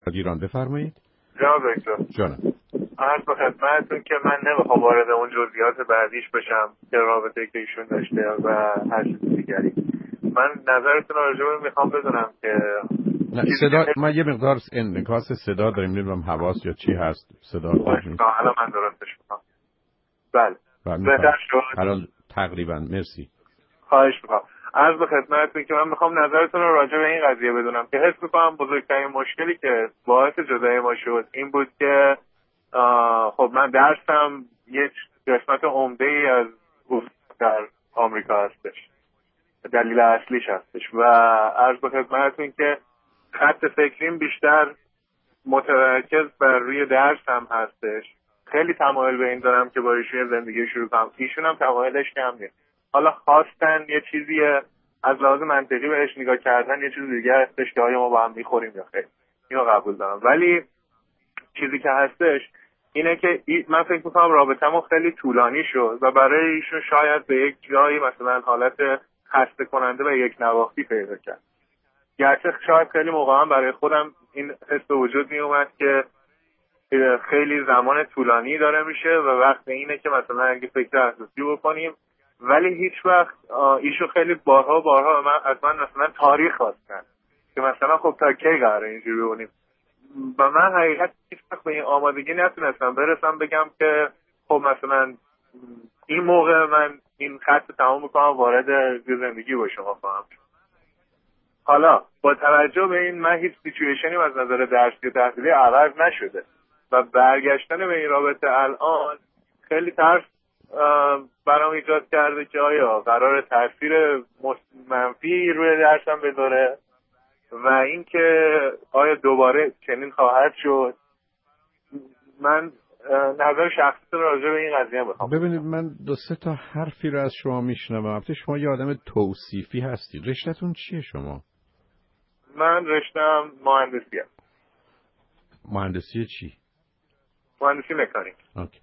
ایران بفرمایید. جناب دکتر جانم. عرض به خدمتتون که من نمیخوام وارد اون جزئیات بعدیش بشم که رابطه‌ای که ایشون داشته و هر چیز دیگری. من نظرتون رو راجع به میخوام بدونم که صدا ما یه مقدار انعکاس صدا داریم، نمیدونم حواس یا چی هست صدا داریم. الان من درستش میکنم. بله. بهتر شد الان تقریبا. مرسی. خواهش میکنم. عرض به خدمتتون که من میخوام نظرتون رو راجع به این قضیه بدونم که حس میکنم بزرگترین مشکلی که باعث جدایی ما شد این بود که خب من درسم یک قسمت عمده ای از در آمریکا هستش، دلیل اصلیش هستش و عرض به خدمتتون که خط فکریم بیشتر متمرکز بر روی درس هم هستش. خیلی تمایل به این دارم که با ایشون زندگی شروع کنم، ایشون هم تمایلش کم نیست. حالا خواستن یه چیزی از لحاظ منطقی بهش نگاه کردن یه چیز دیگه هستش که آیا ما با هم میخوریم یا خیر، اینو قبول دارم. ولی چیزی که هستش اینه که من فکر میکنم رابطمون خیلی طولانی شد و برای ایشون شاید به یک جایی مثلا حالت خسته کننده و یک نواختی پیدا کرد. گرچه شاید خیلی موقعا برای خودم این حس به وجود می اومد که خیلی زمان طولانی داره میشه و وقت اینه که مثلا اگه فکر اساسی بکنیم، ولی هیچ وقت ایشون خیلی بارها از من مثلا تاریخ خواستن که مثلا خب تا کی قراره اینجوری بمونیم و من حقیقت هیچ وقت به این آمادگی نتونستم برسم بگم که خب مثلا این موقع من این خط تمام میکنم وارد زندگی با شما خواهم. حالا با توجه به این من هیچ سیچویشنی از نظر درسی و تحصیلی عوض نشده و برگشتن به این رابطه الان خیلی ترس برام ایجاد کرده که آیا قرار تاثیر منفی روی درسم بذاره و اینکه آیا دوباره چنین خواهد شد. من نظر شخصی رو راجع به این قضیه میخوام. ببینید من 2-3 تا حرفی رو از شما میشنوم. البته شما یه آدم توصیفی هستید. رشته‌تون چیه شما؟ من رشته‌ام مهندسیه. مهندسی چی؟ مهندسی مکانیک. اوکی.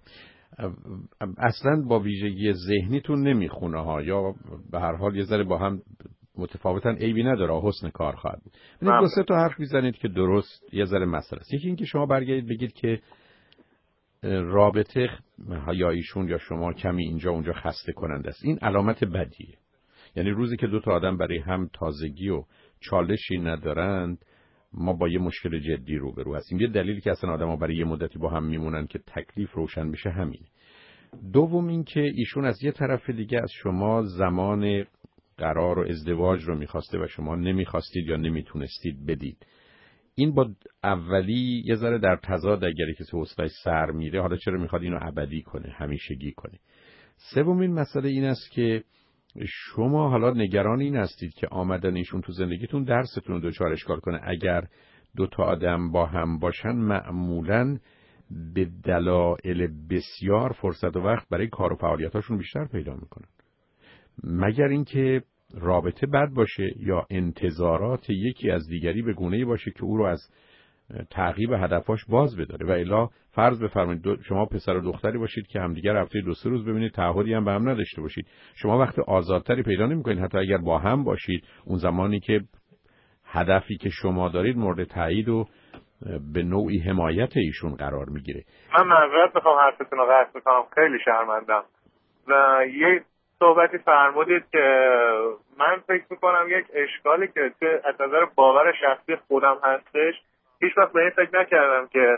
اصلا با ویژگی ذهنیتون نمیخونه ها، یا به هر حال یه ذره با هم متفاوتن، عیبی نداره، حسن کار خواهد بود. یعنی 2-3 تا حرف میزنید که درست یه ذره مسئله است. یکی این که شما برگردید بگید که رابطه یا ایشون یا شما کمی اینجا اونجا خسته کننده است. این علامت بدیه. یعنی روزی که 2 تا آدم برای هم تازگی و چالشی ندارند ما با یه مشکل جدی روبرو هستیم. یه دلیلی که اصلا آدم‌ها برای یه مدتی با هم میمونن که تکلیف روشن بشه همینه. دوم این که ایشون از یه طرف دیگه از شما زمان قرار و ازدواج رو میخواسته و شما نمیخواستید یا نمیتونستید بدید. این با اولی یه ذره در تضاد، اگر کسی حوصله‌اش سر میره حالا چرا میخواد اینو ابدی کنه، همیشگی کنه. سومین مسئله این است که شما حالا نگران این هستید که آمدن ایشون تو زندگیتون درستون رو دچار اشکال کنه. اگر 2 تا آدم با هم باشن معمولاً به دلایل بسیار فرصت و وقت برای کار و فعالیتاشون بیشتر پیدا میکنن، مگر اینکه رابطه بد باشه یا انتظارات یکی از دیگری به گونه‌ای باشه که او رو از تعقیب هدفاش باز بداره. و الا فرض بفرمایید شما پسر و دختری باشید که همدیگر هفته 2-3 روز ببینید، تعهدی هم به هم نداشته باشید، شما وقت آزادتری پیدا نمی‌کنید حتی اگر با هم باشید. اون زمانی که هدفی که شما دارید مورد تایید و به نوعی حمایت ایشون قرار میگیره. من معذرت میخوام حرفتون رو قطع میکنم، خیلی شرمندم. و یه صحبتی فرمودید که من فکر میکنم یک اشکالی که از نظر باور شخصی خودم هستش، هیچ وقت به این فکر نکردم که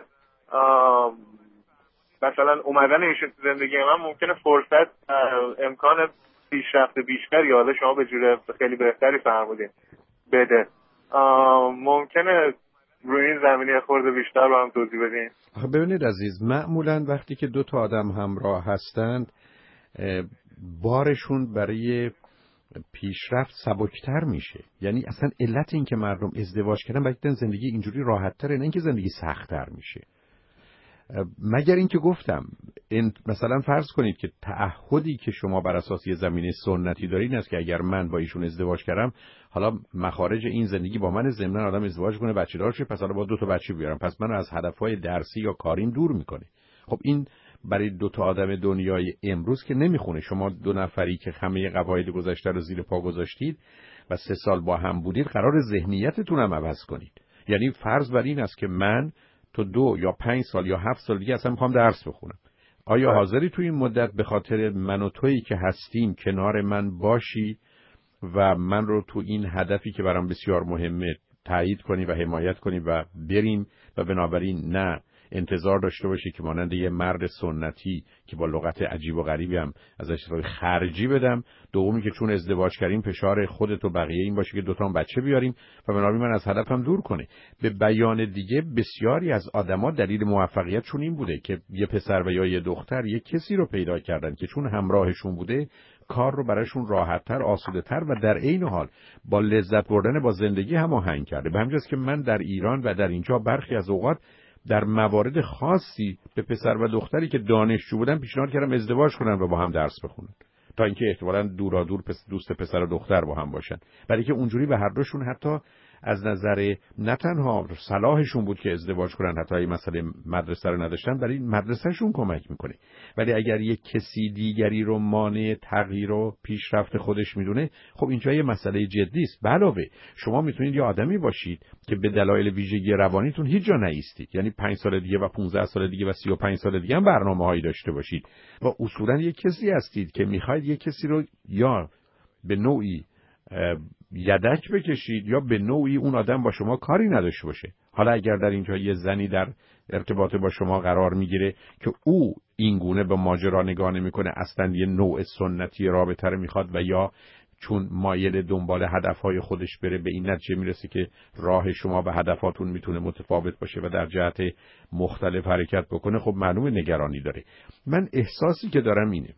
مثلا اومدن ایشون تو زندگی من ممکنه فرصت امکان پیشرفت بیشتری، حالا شما به جور خیلی بهتری فرمودین، بده. ممکنه روی این زمینه خورده بیشتر با هم توضیح بدین؟ ببینید عزیز، معمولا وقتی که 2 تا آدم همراه هستند بارشون برای پیشرفت سبکتر میشه. یعنی اصلا علت این که مردم ازدواج کردن باید زندگی اینجوری راحت تره، نه اینکه زندگی سخت‌تر میشه. مگر اینکه گفتم مثلا فرض کنید که تعهدی که شما بر اساس یه زمینه سنتی دارین است که اگر من با ایشون ازدواج کردم حالا مخارج این زندگی با من ضمن آدم ازدواج کنه بچه دار شه، پس حالا با 2 تا بچه بیارم، پس من از هدفهای درسی یا کاریم دور میکنه. خب این برای 2 تا آدم دنیای امروز که نمیخونه. شما 2 نفری که همه قواعد گذشته رو زیر پا گذاشتید و 3 سال با هم بودید قرار ذهنیتتون هم عوض کنید. یعنی فرض بر این است که من تو 2 یا 5 سال یا 7 سال دیگه اصلا میخوام درس بخونم. آیا حاضری تو این مدت به خاطر من و تویی که هستیم کنار من باشی و من رو تو این هدفی که برام بسیار مهمه تایید کنی و حمایت کنی و بریم و بنابراین نه انتظار داشته باشی که مانند یه مرد سنتی که با لغت عجیب و غریبی هم ازش خرجی بدم، دومی که چون ازدواج کردیم فشار خودت و بقیه این باشه که 2 تا بچه بیاریم و بنابراین من از هدفم دور کنه. به بیان دیگه بسیاری از آدما دلیل موفقیتشون این بوده که یه پسر و یا یه دختر یه کسی رو پیدا کردن که چون همراهشون بوده کار رو براشون راحت‌تر، آسوده‌تر و در عین حال با لذت بردن با زندگی هماهنگ کرده. به همین جاست که من در ایران و در اینجا برخی از اوقات در موارد خاصی به پسر و دختری که دانشجو بودن پیشنهاد کردم ازدواج کنن و با هم درس بخونن تا اینکه احتمالاً دورادور دوست پسر و دختر با هم باشن، برای که اونجوری به هر دوشون حتی از نظر نه تنها صلاحشون بود که ازدواج کنن، حتی این مسئله مدرسه رو نداشتن برای مدرسهشون کمک میکنه. ولی اگر یک کسی دیگری رو مانع تغییر و پیشرفت خودش میدونه، خب اینجا یه مسئله جدی است. علاوه شما میتونید یه آدمی باشید که به دلایل ویژگی روانیتون هیچ جا نایستید، یعنی 5 سال دیگه و 15 سال دیگه و 35 سال دیگه هم برنامه‌هایی داشته باشید و اصولاً یک کسی هستید که میخواید یک کسی رو یا به نوعی یدک بکشید یا به نوعی اون آدم با شما کاری نداشته باشه. حالا اگر در اینجا یه زنی در ارتباط با شما قرار میگیره که او این گونه به ماجرا نگاه نمیکنه، اصلا یه نوع سنتی رابطه رو میخواد و یا چون مایل دنبال هدفهای خودش بره به این نتیجه میرسه که راه شما به هدفاتون میتونه متفاوت باشه و در جهت مختلف حرکت بکنه، خب معلومه نگرانی داره. من احساسی که دارم اینه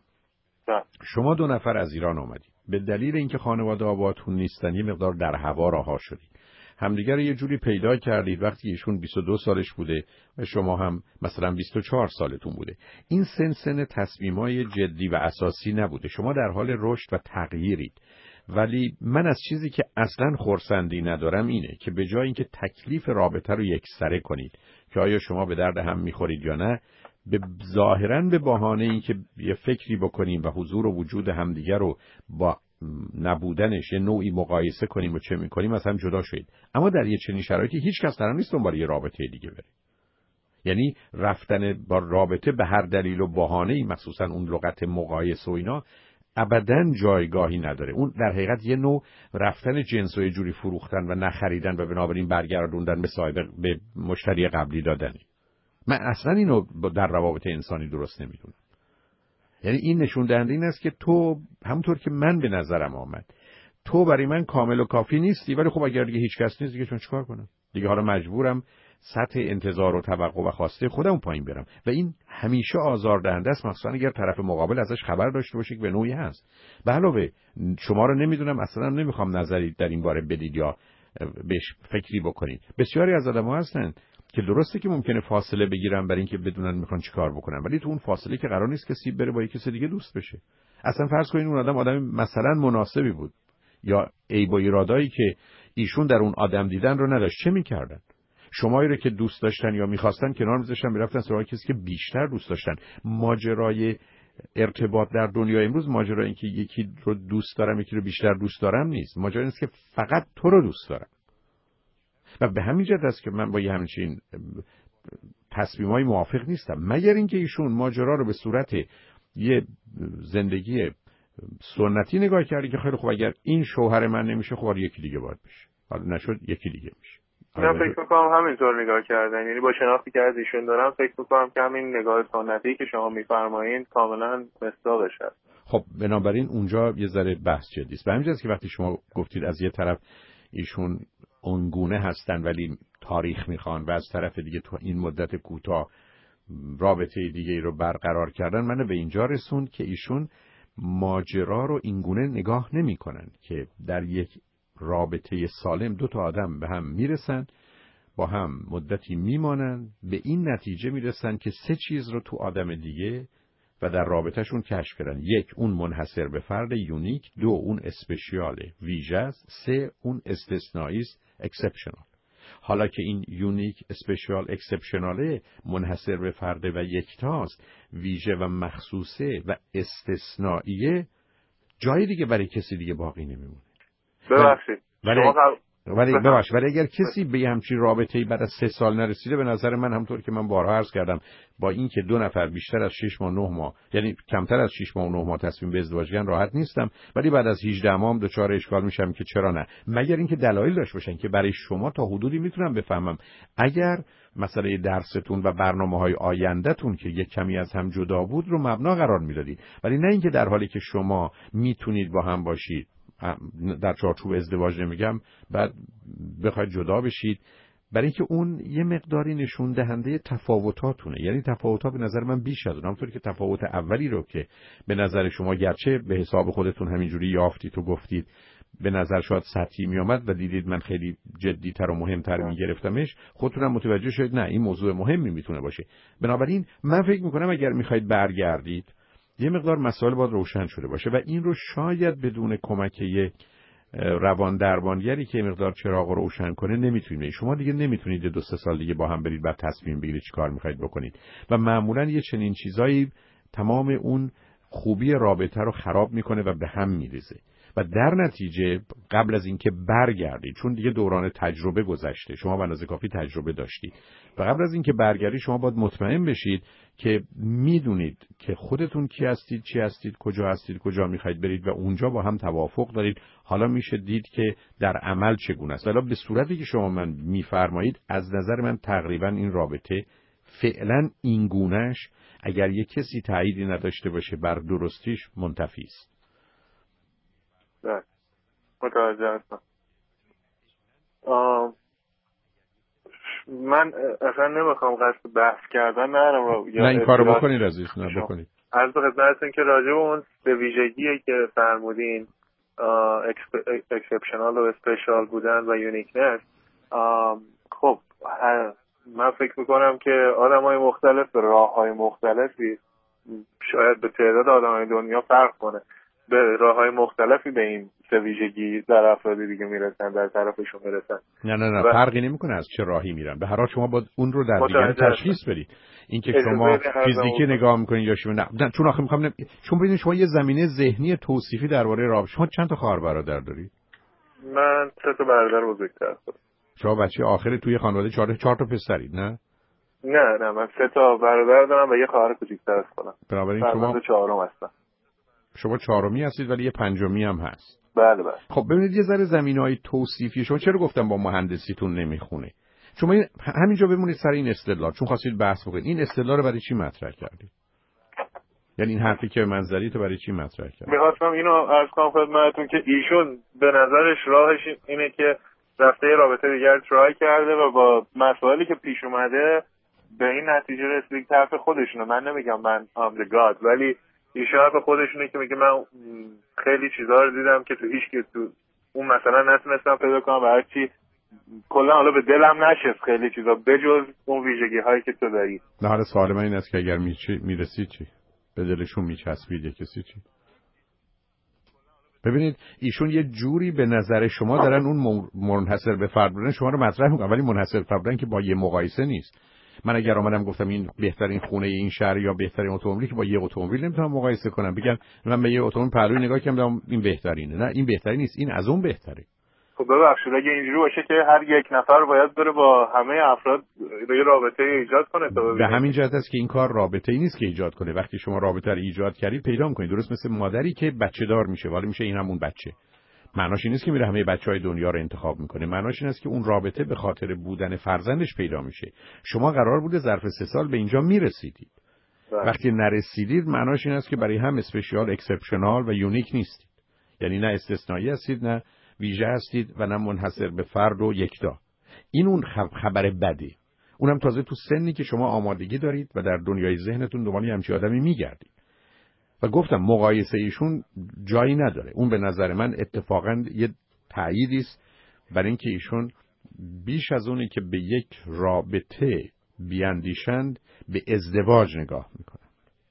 شما 2 نفر از ایران آمدید، به دلیل اینکه خانواده آبادتون نیستن یه مقدار در هوا رها شدید، همدیگر یه جوری پیدا کردید وقتی ایشون 22 سالش بوده و شما هم مثلا 24 سالتون بوده. این سن تصمیمای جدی و اساسی نبوده، شما در حال رشد و تغییرید. ولی من از چیزی که اصلا خرسندی ندارم اینه که به جای اینکه تکلیف رابطه رو یکسره کنید که آیا شما به درد هم میخورید یا نه، به ظاهراً به بهانه اینکه یه فکری بکنیم و حضور و وجود همدیگر رو با نبودنش یه نوعی مقایسه کنیم و چه میکنیم از هم جدا شدید. اما در یه چنین شرایطی هیچ کس قرار نیست دنبال یه رابطه دیگه بره. یعنی رفتن با رابطه به هر دلیل و بهانه‌ای، مخصوصاً اون لغت مقایسه و اینا، ابداً جایگاهی نداره. اون در حقیقت یه نوع رفتن جنس و یه جوری فروختن و نخریدن و بنابراین برگردوندن به صاحب به مشتری قبلی دادنه. من اصلا اینو در روابط انسانی درست نمیدونم. یعنی این نشون دهنده این است که تو همونطور که من به نظرم آمد تو برای من کامل و کافی نیستی، ولی خب اگر دیگه هیچ کس نیست دیگه چون چیکار کنم دیگه؟ حالا مجبورم سطح انتظار و توقع و خواسته خودم پایین برم و این همیشه آزاردهنده است، مخصوصا اگر طرف مقابل ازش خبر داشته باشه که به نوعی هست. به علاوه شما رو نمیدونم، اصلا نمیخوام نظری در این باره بدید یا بهش فکری بکنید. بسیاری از آدم‌ها هستن که درسته که ممکنه فاصله بگیرن برای اینکه بدونن میخوان چیکار بکنن، ولی تو اون فاصله که قرار نیست کسی بره با یک کسی دیگه دوست بشه. اصلا فرض کنین اون آدم مثلا مناسبی بود یا عیب و ایرادایی که ایشون در اون آدم دیدن رو نداشت، چه میکردن؟ شمایی رو که دوست داشتن یا میخواستن کنار میذاشتن، میرفتن سراغ کسی که بیشتر دوست داشتن. ماجرای ارتباط در دنیای امروز ماجرای اینکه یکی رو دوست دارم یکی رو بیشتر دوست دارم نیست، ماجرا اینه که فقط تو رو دوست دارم. و به همین جهت است که من با یه همچین تصمیمای موافق نیستم، مگر اینکه ایشون ماجرا رو به صورت یه زندگی سنتی نگاه کردی که خیلی خوب اگر این شوهر من نمیشه خب یکی دیگه باید بشه، حالا نشد یکی دیگه میشه. من فکر میکنم همینطور نگاه کردن، یعنی با شناختی که از ایشون دارم فکر میکنم که همین نگاه سنتی که شما میفرمایید کاملا مصداقش هست. خب بنابراین اونجا یه ذره بحث جدی است. به همین جاست که وقتی شما گفتید از یه طرف ایشون اونگونه هستن ولی تاریخ میخوان و از طرف دیگه تو این مدت کوتاه رابطه دیگه رو برقرار کردن، منو به اینجا رسوند که ایشون ماجرا رو اینگونه نگاه نمی کنن که در یک رابطه سالم 2 تا آدم به هم میرسن، با هم مدتی میمانن، به این نتیجه میرسن که 3 چیز رو تو آدم دیگه و در رابطهشون کشف کردن. 1 اون منحصر به فرد یونیک، 2 اون اسپشیال ویژه است، 3 اون استثنایی است اکسپشنال. حالا که این یونیک اسپشیال اکسپشناله منحصر به فرد و یکتاست، ویژه و مخصوصه و استثنائیه، جای دیگه برای کسی دیگه باقی نمیمونه. ببخشید ولی اگر کسی به همچین رابطه‌ای بعد از 3 سال نرسیده، به نظر من همونطور که من بارها عرض کردم، با اینکه 2 نفر بیشتر از 6 ماه 9 ماه، یعنی کمتر از 6 ماه و 9 ماه تصمیم به ازدواج گیرن راحت نیستم، ولی بعد از 18 ماه هم دچار اشکال میشم که چرا نه، مگر اینکه دلایل داشته باشن که برای شما تا حدودی میتونم بفهمم اگر مسئله درستون و برنامه‌های آینده‌تون که یک کمی از هم جدا بود رو مبنا قرار میدادید، ولی نه اینکه در حالی که شما میتونید با هم باشید، در چارچوب ازدواج نمیگم، بعد بخواید جدا بشید، برای اینکه اون یه مقداری نشون دهنده تفاوتاتونه. یعنی تفاوت‌ها به نظر من بیش از اون، همونطوری که تفاوت اولی رو که به نظر شما گرچه به حساب خودتون همینجوری یافتید و گفتید به نظر شاید سطحی میامد و دیدید من خیلی جدی‌تر و مهمتر میگرفتمش، خودتونم متوجه شدید نه این موضوع مهمی میتونه باشه. بنابراین من فکر میکنم اگر میخواید برگردید یه مقدار مسائل باید روشن شده باشه و این رو شاید بدون کمک یک روان درمانگری که مقدار چراغ رو روشن کنه نمیتونید. شما دیگه نمیتونید 2-3 سال دیگه با هم برید بعد تصمیم بگیرید چیکار میخواید بکنید و معمولا یه چنین چیزایی تمام اون خوبی رابطه رو خراب میکنه و به هم میریزه و در نتیجه قبل از اینکه برگردید، چون دیگه دوران تجربه گذشته، شما به اندازه کافی تجربه داشتید و قبل از اینکه برگردید شما باید مطمئن بشید که میدونید که خودتون کی هستید، چی هستید، کجا هستید، کجا میخواید برید و اونجا با هم توافق دارید. حالا میشه دید که در عمل چگونه است. حالا به صورتی که شما من میفرمایید از نظر من تقریبا این رابطه فعلا این گونه‌اش اگر یک کسی تأییدی نداشته باشه بر درستیش منتفی است. متوجه هستم. من اصلا نمیخوام قصد بحث کردن ندارم. نه این کارو بکنید عزیز، نه بکنید. عرض به خدمتتون که راجع به اون به ویژگیه که فرمودین اکسپشنال و اسپشیال بودن و یونیکنس، خب من فکر میکنم که آدمای مختلف به راههای مختلفی، شاید به تعداد آدمای دنیا فرق کنه، به راههای مختلفی به این سه ویژگی در افراد دیگه میرسن، در طرفشون میرسن. نه فرقی نمیکنه از چه راهی میرن، به هر حال شما باید اون رو در دیگری تشخیص بدید. اینکه شما فیزیکی نگاه میکنید یا شما نه، چون آخه میخوام چون ببینید شما یه زمینه ذهنی توصیفی درباره رابطه، شما چند تا خواهر برادر دارید؟ من 3 تا برادر بزرگتر هستم. شما بچه آخر توی خانواده 4 تا پسرید نه؟ نه من 3 تا برادر دارم و یه خواهر کوچیک‌تر از خودم. بنابراین شما 4م هستم. شما 4می هستید ولی یه 5می هم هست. بله. خب ببینید یه ذره زمینه‌های توصیفی شما چرا گفتم با مهندسیتون نمیخونه؟ شما همینجا بمونید سر این استدلال، چون خواستید بحث بکنید. این استدلال رو برای چی مطرح کردید؟ یعنی این حرفی که من زدی تو برای چی مطرح کردید؟ می‌خواستم اینو عرض کنم خدمتتون که ایشون به نظرش راهش اینه که رفته یه رابطه دیگر ترای کرده و با مسائلی که پیش اومده به این نتیجه رسید که حرف خودشونه. من نمیگم من ام د گاد، ولی ایشون حرف خودشونه که میگه من خیلی چیزا رو دیدم که تو اون مثلا نتونستم پیدا کنم و هرچی کلا حالا به دلم نشست خیلی چیزا بجز اون ویژگی هایی که تو داری. نه حالا سوال من این است که اگر میرسید چی؟ به دلشون میچسبید کسی چی؟ ببینید ایشون یه جوری به نظر شما دارن اون منحصر به فرد بودن شما رو مطرح میکنن، ولی منحصر به فرد بودن که با یه مقایسه نیست. من اگر آمدم گفتم این بهترین خونه این شهر یا بهترین اتومبیلی، که با یه اتومبیل نمیتونم مقایسه کنم بگم من به یه اتومبیل پهلوی نگاه کردم این بهترینه. نه این بهترین نیست، این از اون بهتره. خب ببخشید اگه اینجوری باشه که هر یک نفر باید بره با همه افراد یه رابطه ایجاد کنه تا به همین جهت است که این کار رابطه‌ای نیست که ایجاد کنه. وقتی شما رابطه رو ایجاد کردید پیدا می‌کنید، درست مثل مادری که بچه دار میشه، ولی میشه این همون بچه. معناش این نیست که میره همه بچهای دنیا رو انتخاب میکنه، معناش این است که اون رابطه به خاطر بودن فرزندش پیدا میشه. شما قرار بوده ظرف 3 سال به اینجا میرسیدید. وقتی نرسیدید معناش این است که برای هم اسپشیال، اکسپشنال و یونیک نیستید. یعنی نه استثنایی هستید، نه ویژه هستید و نه منحصر به فرد و یکتا. این اون خبر بده. اونم تازه تو سنی که شما آمادگی دارید و در دنیای ذهنتون دنبال همچین آدمی میگردید. و گفتم مقایسه ایشون جایی نداره. اون به نظر من اتفاقاً یه تأییدی است برای اینکه ایشون بیش از اونی که به یک رابطه بیاندیشند به ازدواج نگاه میکنن.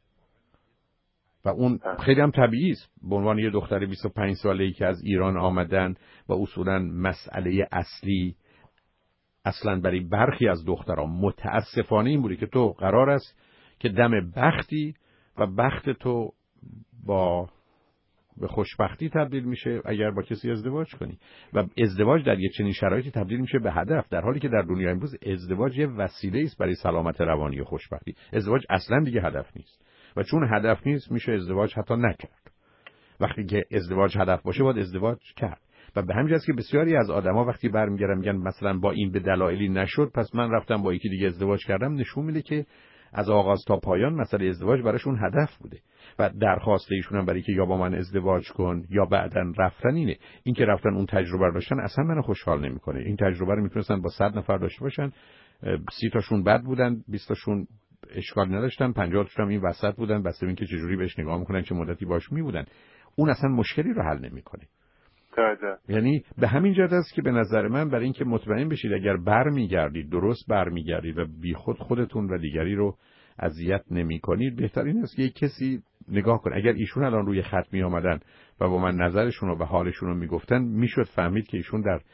و اون خیلی هم طبیعی است. به عنوان یه دختر 25 ساله‌ای که از ایران آمدن و اصولاً مسئله اصلی اصلاً برای برخی از دخترها متاسفانه این بوده که تو قرار است که دم بختی و بخت تو با به خوشبختی تبدیل میشه اگر با کسی ازدواج کنی و ازدواج در یک چنین شرایطی تبدیل میشه به هدف، در حالی که در دنیای امروز ازدواج یه وسیله است برای سلامت روانی و خوشبختی. ازدواج اصلا دیگه هدف نیست و چون هدف نیست میشه ازدواج حتی نکرد. وقتی که ازدواج هدف باشه باید ازدواج کرد. و به همین جاست که بسیاری از آدما وقتی برمیگردن میگن مثلا با این به دلایلی نشد پس من رفتم با یکی دیگه ازدواج کردم، نشون میده که از آغاز تا پایان مسئله ازدواج براشون هدف بوده و درخواست ایشون هم برای که یا با من ازدواج کن یا بعداً رفتن اینه. این که رفتن اون تجربه رو داشتن اصلا منو خوشحال نمیکنه. این تجربه رو میتونستن با 100 نفر داشته باشن، 30 تاشون بد بودن، 20 تاشون اشکال نداشتن، 50 تاشون هم این وسط بودن، بس اینکه چه جوری بهش نگاه میکنن، چه مدتی باش میبودن. اون اصلا مشکلی رو حل نمیکنه. یعنی به همین جهت است که به نظر من برای اینکه مطمئن بشید اگر برمیگردید درست برمیگردید و بیخود خودتون و دیگری رو اذیت نمی‌کنید، بهترین است که یک کسی نگاه کنه. اگر ایشون الان روی خط می آمدن و با من نظرشون رو و حالشون رو میگفتن، میشد فهمید که ایشون در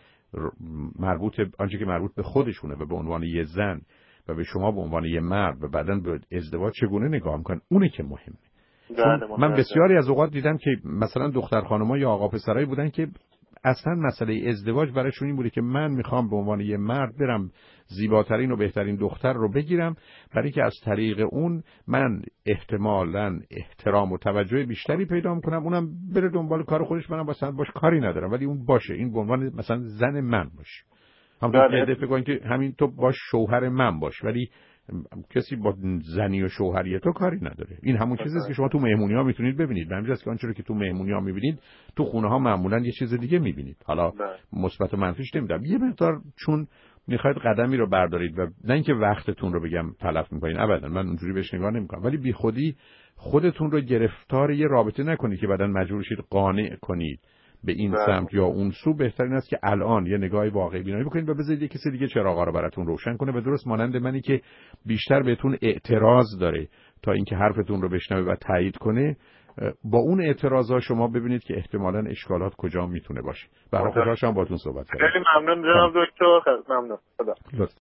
آنچه که مربوط به خودشونه و به عنوان یه زن و به شما به عنوان یه مرد و بعداً به ازدواج چگونه نگاه می‌کنن، اونه که مهمه. من بسیاری از اوقات دیدم که مثلا دختر خانم‌ها یا آقا پسرایی بودن که اصلا مسئله ازدواج برایشون این بوده که من میخوام به عنوان یه مرد برم زیباترین و بهترین دختر رو بگیرم، برای که از طریق اون من احتمالاً احترام و توجه بیشتری پیدا میکنم، اونم بره دنبال کار خودش، منم مثلا باش کاری ندارم، ولی اون باشه، این به عنوان مثلا زن من باشه. همونطور که فکر کنید که همین تو باش شوهر من باش، ولی کسی با زنی و شوهری تو کاری نداره. این همون چیزیه که شما تو مهمونی‌ها میتونید ببینید. همینجاست که آنچه که تو مهمونی‌ها میبینید تو خونه‌ها معمولاً یه چیز دیگه میبینید. حالا مثبت و منفیش نمیدونم، یه مقدار چون میخواید قدمی رو بردارید و نه اینکه وقتتون رو بگم تلف میکنید، ابدا من اونجوری بهش نگاه نمیکنم، ولی بی خودی خودتون رو گرفتار یه رابطه نکنید که بعداً مجبور شید قانع کنید به این سمت یا اون سو. بهترین است که الان یه نگاه واقعی بینایی بکنید و بذارید کسی دیگه چراغا رو براتون روشن کنه و درست مانند منی که بیشتر بهتون اعتراض داره تا اینکه حرفتون رو بشنوه و تایید کنه، با اون اعتراضا شما ببینید که احتمالاً اشکالات کجا میتونه باشه. برای خوشحالم باهاتون صحبت کردم. خیلی ممنون جناب دکتر، خیلی ممنون. خدا